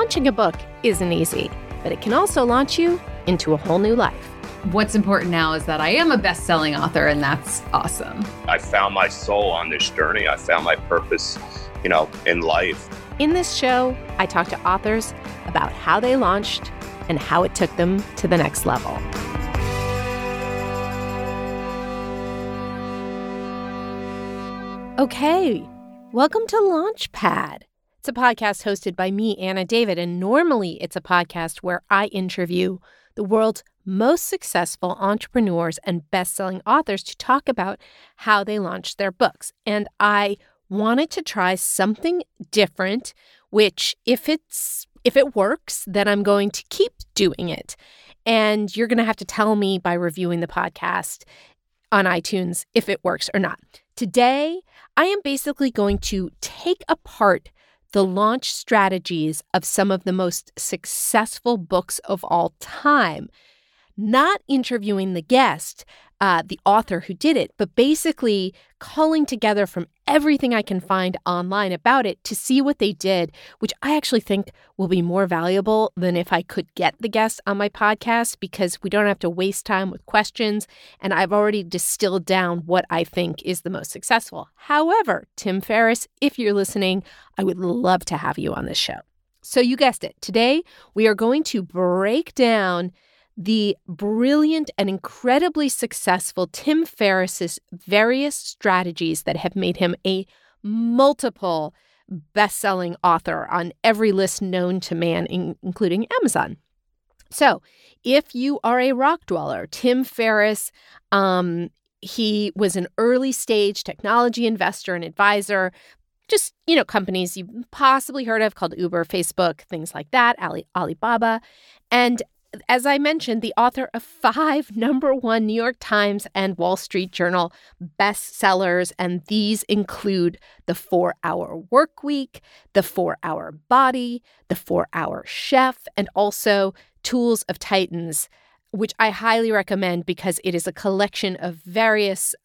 Launching a book isn't easy, but it can also launch you into a whole new life. What's important now is that I am a best-selling author, and that's awesome. I found my soul on this journey. I found my purpose, in life. In this show, I talk to authors about how they launched and how it took them to the next level. Okay, welcome to Launchpad. It's a podcast hosted by me, Anna David, and normally it's a podcast where I interview the world's most successful entrepreneurs and best-selling authors to talk about how they launched their books. And I wanted to try something different, which if it works, then I'm going to keep doing it. And you're going to have to tell me by reviewing the podcast on iTunes if it works or not. Today, I am basically going to take apart the launch strategies of some of the most successful books of all time. Not interviewing the guest, the author who did it, but basically culling together from everything I can find online about it to see what they did, which I actually think will be more valuable than if I could get the guest on my podcast, because we don't have to waste time with questions, and I've already distilled down what I think is the most successful. However, Tim Ferriss, if you're listening, I would love to have you on this show. So you guessed it. Today, we are going to break down the brilliant and incredibly successful Tim Ferriss's various strategies that have made him a multiple best-selling author on every list known to man, including Amazon. So if you are a rock dweller, Tim Ferriss, he was an early-stage technology investor and advisor. Just, companies you've possibly heard of called Uber, Facebook, things like that, Alibaba. And as I mentioned, the author of 5 number-one New York Times and Wall Street Journal bestsellers, and these include The 4-Hour Workweek, The 4-Hour Body, The 4-Hour Chef, and also Tools of Titans, which I highly recommend because it is a collection of various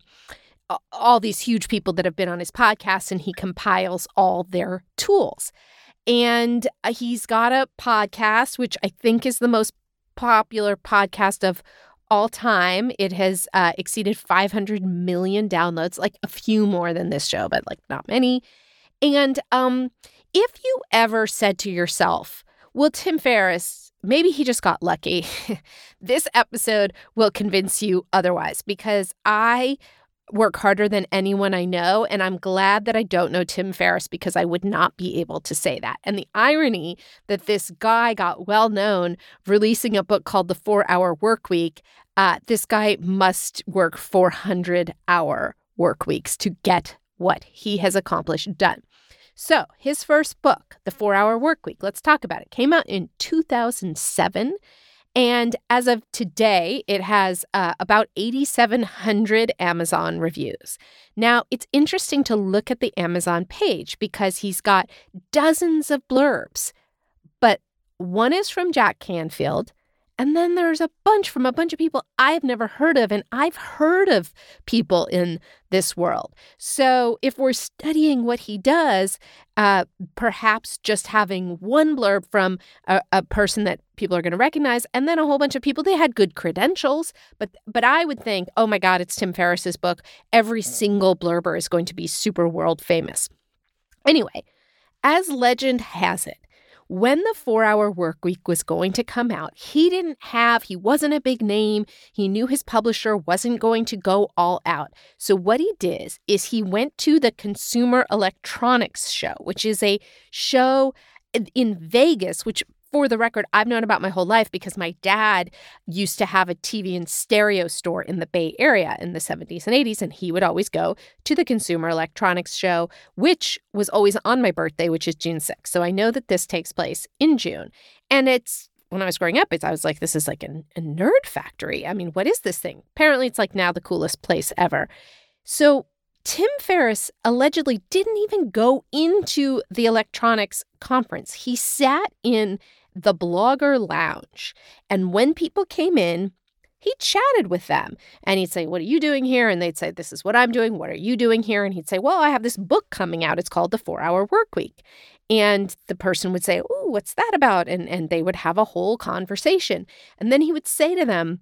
all these huge people that have been on his podcast, and he compiles all their tools. And he's got a podcast, which I think is the most popular podcast of all time. It has exceeded 500 million downloads, like a few more than this show, but like not many. And if you ever said to yourself, well, Tim Ferriss, maybe he just got lucky, this episode will convince you otherwise, because I work harder than anyone I know, and I'm glad that I don't know Tim Ferriss, because I would not be able to say that. And the irony that this guy got well known releasing a book called The 4-Hour Workweek, this guy must work 400-hour work weeks to get what he has accomplished done. So his first book, The 4-Hour Workweek, let's talk about it, came out in 2007. And as of today, it has about 8,700 Amazon reviews. Now, it's interesting to look at the Amazon page because he's got dozens of blurbs. But one is from Jack Canfield, and then there's a bunch from a bunch of people I've never heard of, and I've heard of people in this world. So if we're studying what he does, perhaps just having one blurb from a person that people are going to recognize, and then a whole bunch of people, they had good credentials, but I would think, oh my God, it's Tim Ferriss's book. Every single blurber is going to be super world famous. Anyway, as legend has it, when the 4-Hour Workweek was going to come out, he wasn't a big name. He knew his publisher wasn't going to go all out. So what he did is he went to the Consumer Electronics Show, which is a show in Vegas, which, for the record, I've known about my whole life because my dad used to have a TV and stereo store in the Bay Area in the 70s and 80s, and he would always go to the Consumer Electronics Show, which was always on my birthday, which is June 6th. So I know that this takes place in June. And when I was growing up, I was like, this is like a nerd factory. I mean, what is this thing? Apparently, it's like now the coolest place ever. So Tim Ferriss allegedly didn't even go into the electronics conference. He sat in the blogger lounge, and when people came in, he chatted with them. And he'd say, what are you doing here? And they'd say, this is what I'm doing. What are you doing here? And he'd say, well, I have this book coming out. It's called The 4-Hour Workweek. And the person would say, oh, what's that about? And they would have a whole conversation. And then he would say to them,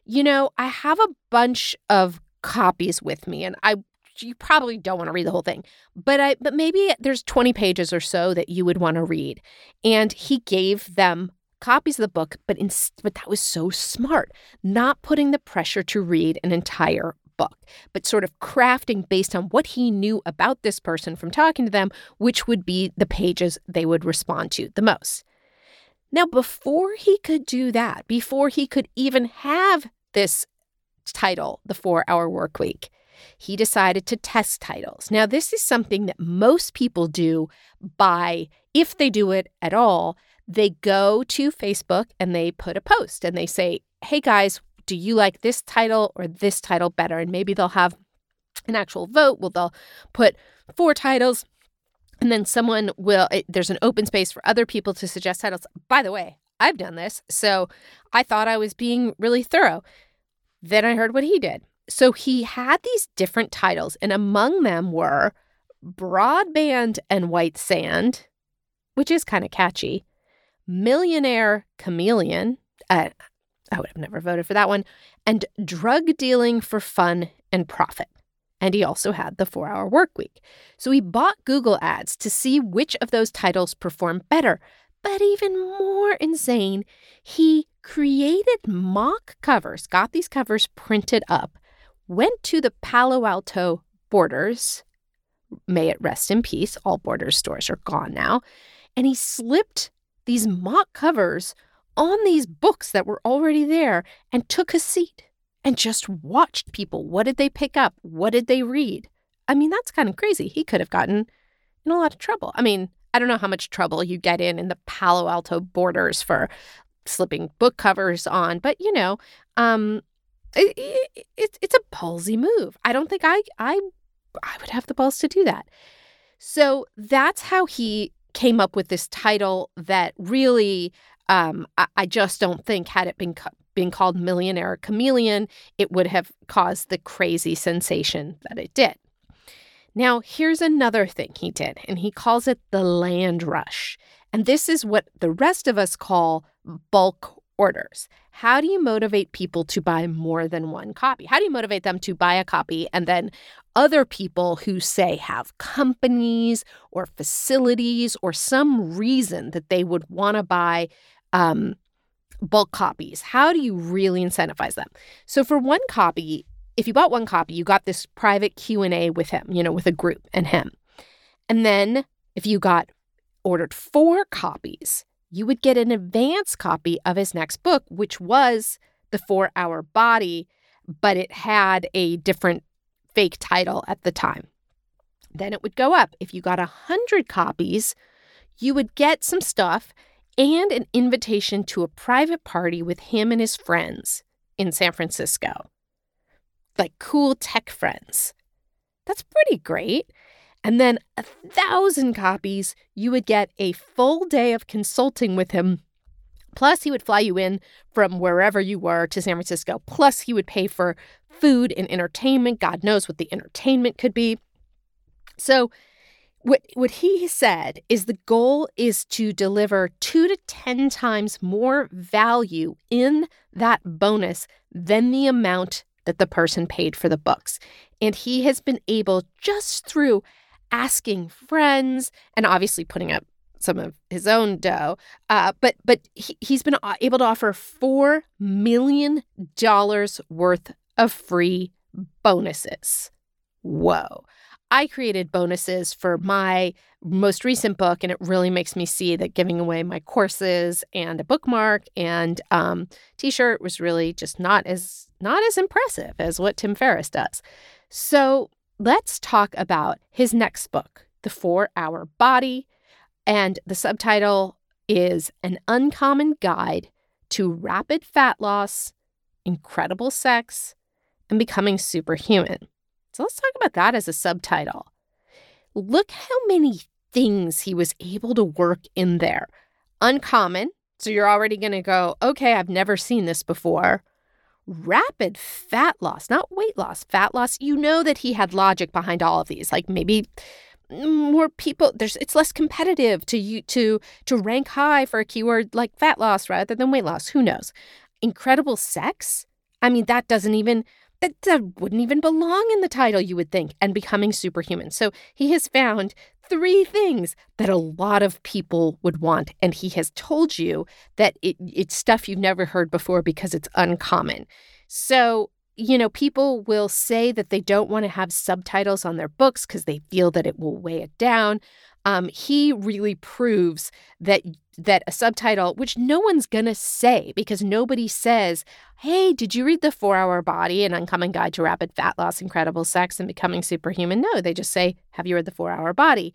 I have a bunch of copies with me, and you probably don't want to read the whole thing, but maybe there's 20 pages or so that you would want to read. And he gave them copies of the book, but that was so smart, not putting the pressure to read an entire book, but sort of crafting based on what he knew about this person from talking to them, which would be the pages they would respond to the most. Now, before he could do that, before he could even have this title, The 4-Hour Workweek, he decided to test titles. Now, this is something that most people do if they do it at all, they go to Facebook and they put a post and they say, hey guys, do you like this title or this title better? And maybe they'll have an actual vote. They'll put 4 titles, and then there's an open space for other people to suggest titles. By the way, I've done this, so I thought I was being really thorough. Then I heard what he did. So he had these different titles, and among them were Broadband and White Sand, which is kind of catchy, Millionaire Chameleon, I would have never voted for that one, and Drug Dealing for Fun and Profit. And he also had The 4-Hour Workweek. So he bought Google Ads to see which of those titles performed better. But even more insane, he created mock covers, got these covers printed up, went to the Palo Alto Borders, may it rest in peace, all Borders stores are gone now, and he slipped these mock covers on these books that were already there and took a seat and just watched people. What did they pick up? What did they read? I mean, that's kind of crazy. He could have gotten in a lot of trouble. I mean, I don't know how much trouble you get in the Palo Alto Borders for slipping book covers on, but it's a ballsy move. I don't think I would have the balls to do that. So that's how he came up with this title that really, I just don't think had it been called Millionaire Chameleon, it would have caused the crazy sensation that it did. Now, here's another thing he did, and he calls it the land rush. And this is what the rest of us call bulk orders. How do you motivate people to buy more than one copy? How do you motivate them to buy a copy and then other people who, say, have companies or facilities or some reason that they would want to buy bulk copies? How do you really incentivize them? So for one copy, if you bought one copy, you got this private Q&A with him, with a group and him. And then if you ordered 4 copies, you would get an advance copy of his next book, which was The 4-Hour Body, but it had a different fake title at the time. Then it would go up. If you got 100 copies, you would get some stuff and an invitation to a private party with him and his friends in San Francisco. Like cool tech friends. That's pretty great. And then 1,000 copies, you would get a full day of consulting with him. Plus, he would fly you in from wherever you were to San Francisco. Plus, he would pay for food and entertainment. God knows what the entertainment could be. So what he said is the goal is to deliver 2 to 10 times more value in that bonus than the amount that the person paid for the books. And he has been able, just through asking friends and obviously putting up some of his own dough, but he's been able to offer $4 million worth of free bonuses. Whoa. I created bonuses for my most recent book, and it really makes me see that giving away my courses and a bookmark and T-shirt was really just not as impressive as what Tim Ferriss does. So let's talk about his next book, The 4-Hour Body, and the subtitle is An Uncommon Guide to Rapid Fat Loss, Incredible Sex, and Becoming Superhuman. So let's talk about that as a subtitle. Look how many things he was able to work in there. Uncommon, so you're already going to go, okay, I've never seen this before. rapid fat loss, not weight loss, fat loss. You know that he had logic behind all of these. Like maybe more people, it's less competitive to rank high for a keyword like fat loss rather than weight loss. Who knows? Incredible sex? I mean, that wouldn't even belong in the title, you would think, and becoming superhuman. So he has found 3 things that a lot of people would want, and he has told you that it's stuff you've never heard before because it's uncommon. So, people will say that they don't want to have subtitles on their books because they feel that it will weigh it down. He really proves that a subtitle, which no one's going to say because nobody says, hey, did you read The 4-Hour Body, An Uncommon Guide to Rapid Fat Loss, Incredible Sex, and Becoming Superhuman? No, they just say, have you read The 4-Hour Body?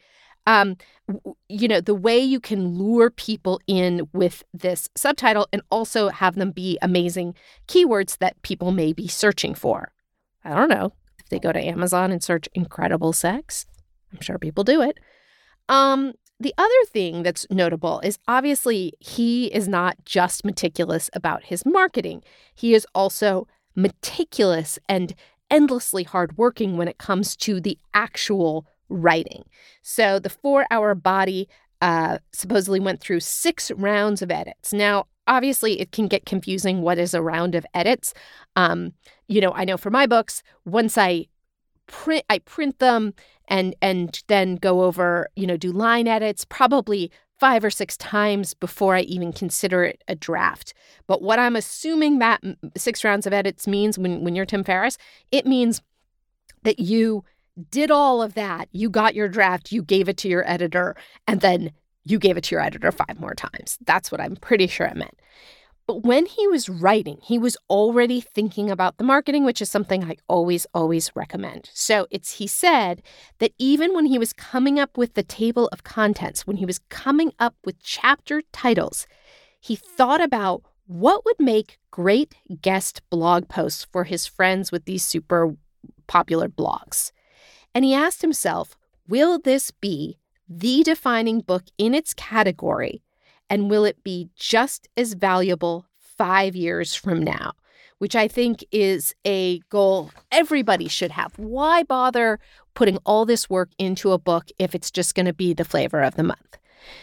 The way you can lure people in with this subtitle and also have them be amazing keywords that people may be searching for. I don't know. If they go to Amazon and search incredible sex, I'm sure people do it. The other thing that's notable is obviously he is not just meticulous about his marketing. He is also meticulous and endlessly hardworking when it comes to the actual writing. So the 4-Hour Body supposedly went through 6 rounds of edits. Now, obviously, it can get confusing what is a round of edits. I know for my books, once I print them and then go over, do line edits probably 5 or 6 times before I even consider it a draft. But what I'm assuming that 6 rounds of edits means when you're Tim Ferriss, it means that you did all of that. You got your draft, you gave it to your editor, and then you gave it to your editor 5 more times. That's what I'm pretty sure it meant. But when he was writing, he was already thinking about the marketing, which is something I always recommend. So he said that even when he was coming up with the table of contents, when he was coming up with chapter titles, he thought about what would make great guest blog posts for his friends with these super popular blogs. And he asked himself, will this be the defining book in its category? And will it be just as valuable 5 years from now? Which I think is a goal everybody should have. Why bother putting all this work into a book if it's just going to be the flavor of the month?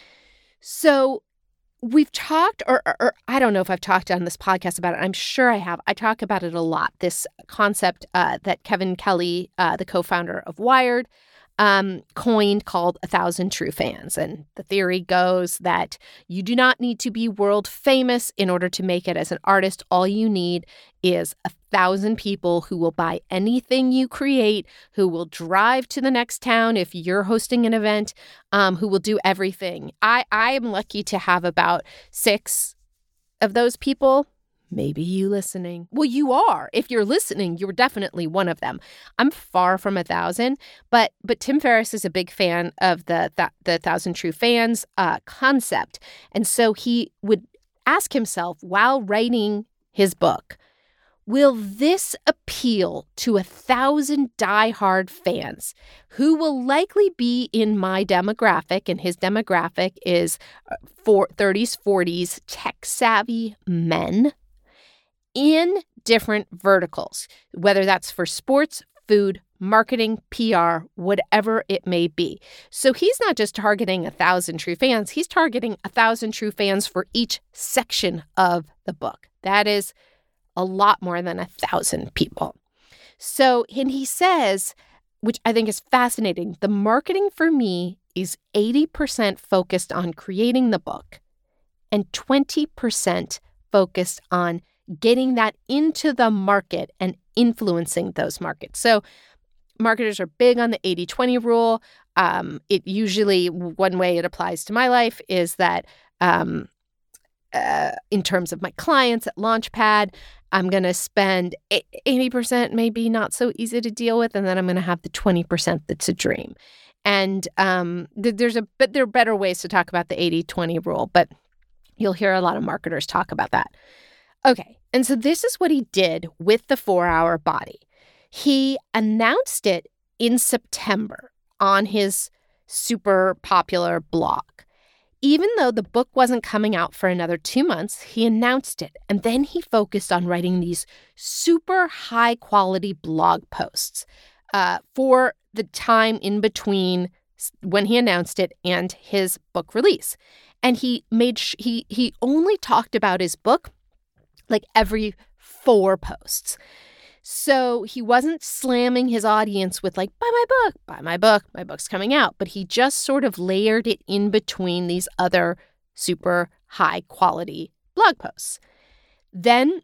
So we've talked, or I don't know if I've talked on this podcast about it. I'm sure I have. I talk about it a lot, this concept that Kevin Kelly, the co-founder of Wired, coined called 1,000 True Fans. And the theory goes that you do not need to be world famous in order to make it as an artist. All you need is 1,000 people who will buy anything you create, who will drive to the next town if you're hosting an event, who will do everything. I am lucky to have about 6 of those people. Maybe you listening. Well, you are. If you're listening, you're definitely one of them. I'm far from 1,000, but Tim Ferriss is a big fan of the 1,000 True Fans concept. And so he would ask himself while writing his book, will this appeal to 1,000 diehard fans who will likely be in my demographic? And his demographic is 30s, 40s, tech-savvy men in different verticals, whether that's for sports, food, marketing, PR, whatever it may be. So he's not just targeting 1,000 true fans, he's targeting 1,000 true fans for each section of the book. That is a lot more than 1,000 people. So, and he says, which I think is fascinating, the marketing for me is 80% focused on creating the book and 20% focused on getting that into the market and influencing those markets. So marketers are big on the 80-20 rule. It usually, one way it applies to my life is that in terms of my clients at Launchpad, I'm going to spend 80%, maybe not so easy to deal with, and then I'm going to have the 20% that's a dream. And there are better ways to talk about the 80-20 rule, but you'll hear a lot of marketers talk about that. Okay, and so this is what he did with the 4-Hour Body. He announced it in September on his super popular blog. even though the book wasn't coming out for another 2 months, he announced it. And then he focused on writing these super high-quality blog posts for the time in between when he announced it and his book release. And he he only talked about his book like every 4 posts. So he wasn't slamming his audience with like, buy my book, my book's coming out. But he just sort of layered it in between these other super high quality blog posts. Then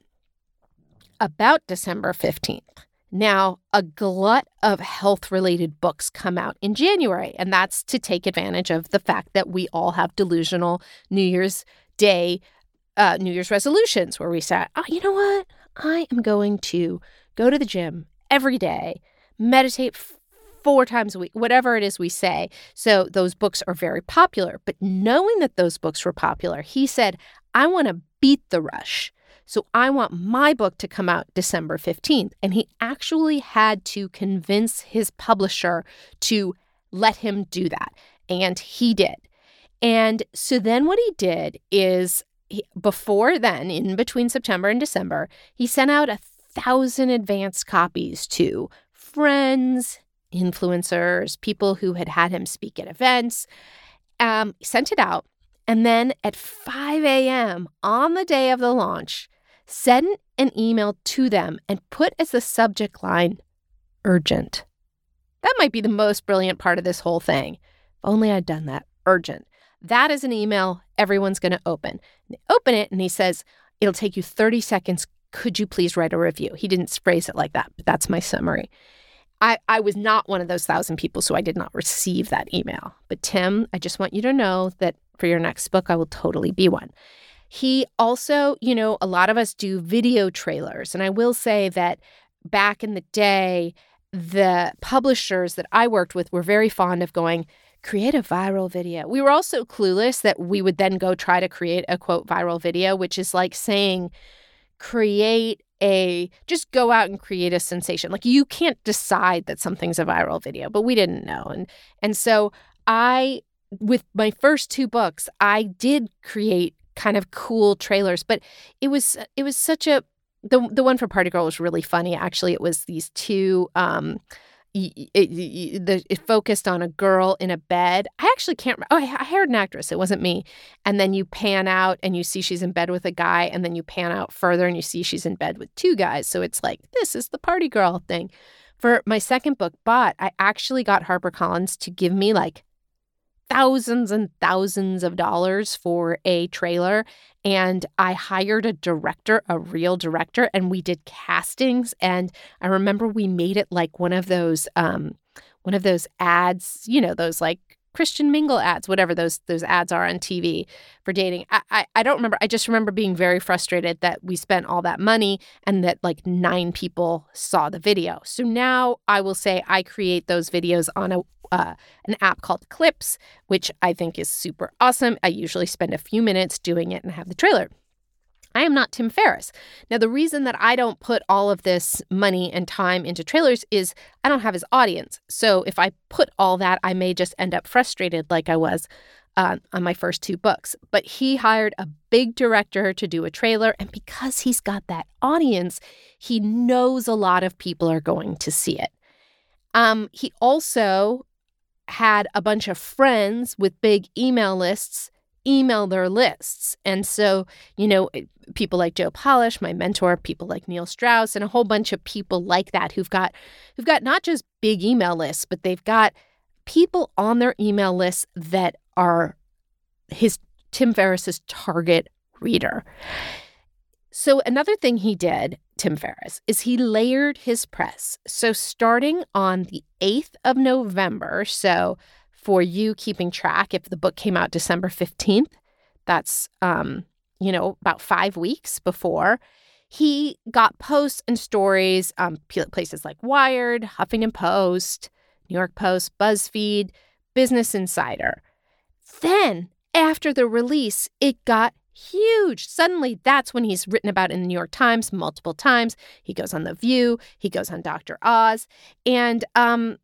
about December 15th, now a glut of health-related books come out in January. And that's to take advantage of the fact that we all have delusional New Year's Day, New Year's resolutions where we say, oh, you know what? I am going to go to the gym every day, meditate 4 times a week, whatever it is we say. So those books are very popular. But knowing that those books were popular, he said, I want to beat the rush. So I want my book to come out December 15th. And he actually had to convince his publisher to let him do that. And he did. And so then what he did is before then, in between September and December, he sent out 1,000 advance copies to friends, influencers, people who had him speak at events. Sent it out. And then at 5 a.m. on the day of the launch, sent an email to them and put as the subject line, urgent. That might be the most brilliant part of this whole thing. If only I'd done that, urgent. That is an email everyone's going to open. They open it and he says, it'll take you 30 seconds. Could you please write a review? He didn't phrase it like that, but that's my summary. I was not one of those 1,000 people, so I did not receive that email. But Tim, I just want you to know that for your next book, I will totally be one. He also, a lot of us do video trailers. And I will say that back in the day, the publishers that I worked with were very fond of going, create a viral video. We were also clueless that we would then go try to create a, quote, viral video, which is like saying just go out and create a sensation. Like you can't decide that something's a viral video, but we didn't know. And so with my first 2 books, I did create kind of cool trailers, but it was such the one for Party Girl was really funny. Actually, it was these 2, it focused on a girl in a bed. I actually can't remember. I hired an actress. It wasn't me. And then you pan out and you see she's in bed with a guy. And then you pan out further and you see she's in bed with 2 guys. So it's like, this is the Party Girl thing. For my second book, Bought, I actually got HarperCollins to give me like thousands and thousands of dollars for a trailer. And I hired a real director, and we did castings. And I remember we made it like one of those ads, those like Christian Mingle ads, whatever those ads are on TV for dating. I don't remember. I just remember being very frustrated that we spent all that money and that like 9 people saw the video. So now I will say I create those videos on an app called Clips, which I think is super awesome. I usually spend a few minutes doing it and have the trailer. I am not Tim Ferriss. Now, the reason that I don't put all of this money and time into trailers is I don't have his audience. So if I put all that, I may just end up frustrated like I was on my first 2 books. But he hired a big director to do a trailer. And because he's got that audience, he knows a lot of people are going to see it. He also had a bunch of friends with big email lists email their lists. And so, people like Joe Polish, my mentor, people like Neil Strauss, and a whole bunch of people like that who've got not just big email lists, but they've got people on their email lists that are Tim Ferriss's target reader. So another thing he did, Tim Ferriss, is he layered his press. So starting on the 8th of November, so for you keeping track, if the book came out December 15th, that's, about 5 weeks before, he got posts and stories, places like Wired, Huffington Post, New York Post, BuzzFeed, Business Insider. Then, after the release, it got huge. Suddenly, that's when he's written about in the New York Times multiple times. He goes on The View. He goes on Dr. Oz. And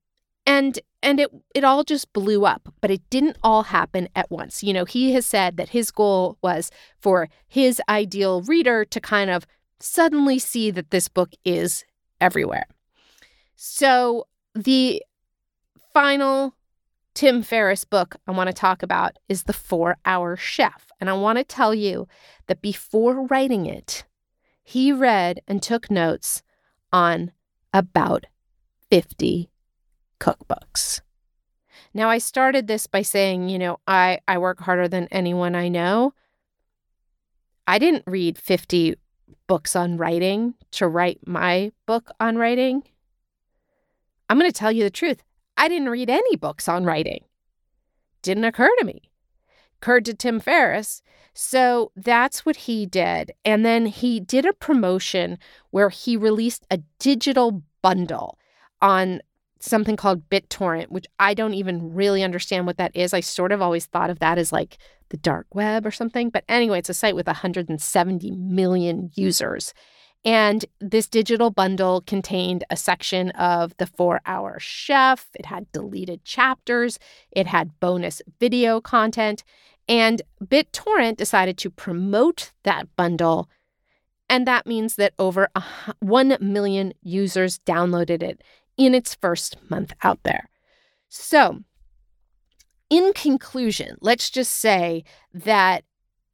And it all just blew up, but it didn't all happen at once. He has said that his goal was for his ideal reader to kind of suddenly see that this book is everywhere. So the final Tim Ferriss book I want to talk about is The 4-Hour Chef. And I want to tell you that before writing it, he read and took notes on about 50 cookbooks. Now, I started this by saying, I work harder than anyone I know. I didn't read 50 books on writing to write my book on writing. I'm going to tell you the truth. I didn't read any books on writing. Didn't occur to me. Occurred to Tim Ferriss. So that's what he did. And then he did a promotion where he released a digital bundle on something called BitTorrent, which I don't even really understand what that is. I sort of always thought of that as like the dark web or something. But anyway, it's a site with 170 million users. And this digital bundle contained a section of The 4-Hour Chef. It had deleted chapters. It had bonus video content. And BitTorrent decided to promote that bundle. And that means that over 1 million users downloaded it in its first month out there. So, in conclusion, let's just say that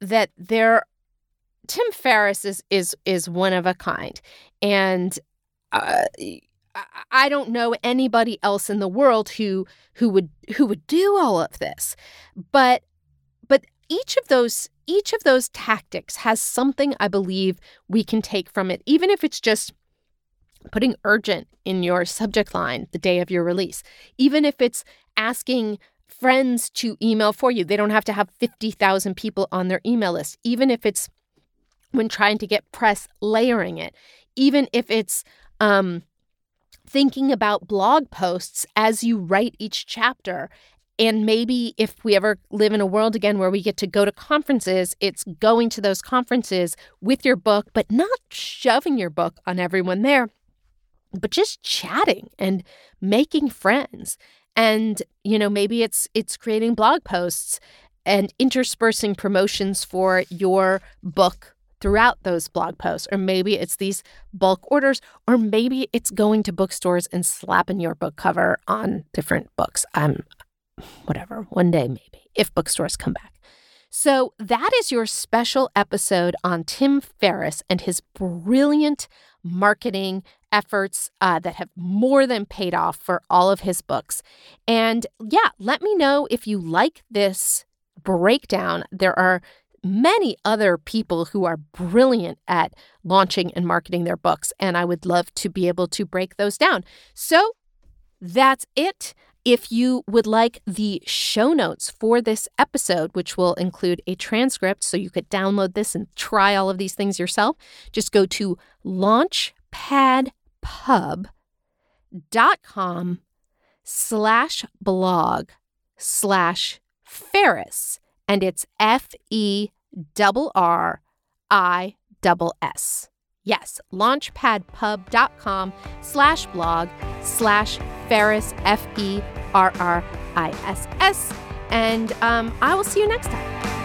Tim Ferriss is one of a kind, and I don't know anybody else in the world who would do all of this, but each of those tactics has something I believe we can take from it, even if it's just putting urgent in your subject line the day of your release, even if it's asking friends to email for you. They don't have to have 50,000 people on their email list, even if it's when trying to get press, layering it, even if it's thinking about blog posts as you write each chapter. And maybe if we ever live in a world again where we get to go to conferences, it's going to those conferences with your book, but not shoving your book on everyone there, but just chatting and making friends. And, maybe it's creating blog posts and interspersing promotions for your book throughout those blog posts. Or maybe it's these bulk orders, or maybe it's going to bookstores and slapping your book cover on different books. Whatever, one day maybe, if bookstores come back. So that is your special episode on Tim Ferriss and his brilliant marketing efforts that have more than paid off for all of his books. And yeah, let me know if you like this breakdown. There are many other people who are brilliant at launching and marketing their books, and I would love to be able to break those down. So that's it. If you would like the show notes for this episode, which will include a transcript so you could download this and try all of these things yourself, just go to launchpadpub.com/blog/Ferriss. And it's FERRISS. Yes, launchpadpub.com/blog/Ferriss, FERRISS. And I will see you next time.